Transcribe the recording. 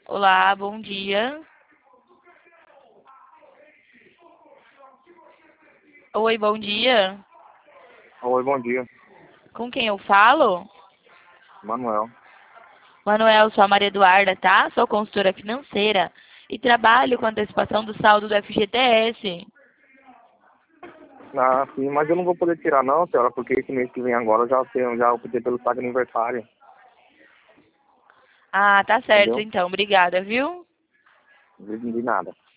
Olá, bom dia. Oi, bom dia. Oi, bom dia. Com quem eu falo? Manuel. Manuel, sou a Maria Eduarda, tá? Sou consultora financeira e trabalho com antecipação do saldo do FGTS. Ah, sim, mas eu não vou poder tirar não, senhora, porque esse mês que vem agora eu já tenho, já optei pelo saque aniversário, Ah, tá certo entendeu? então. Obrigada, viu? Não de nada.